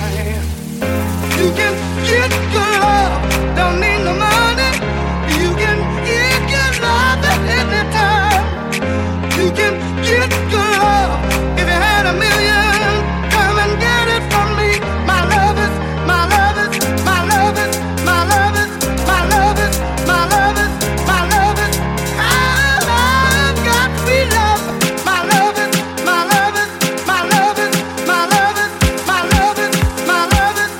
You can get good love, don't need no money. You can get good love at any time. You can get good love if you had a million. Come and get it from me. My love is, my love is, my love is, my love is, my love is, my love is, my love is. I've got sweet love. My love is, my love is, my love is, my love is, my love is, my love is.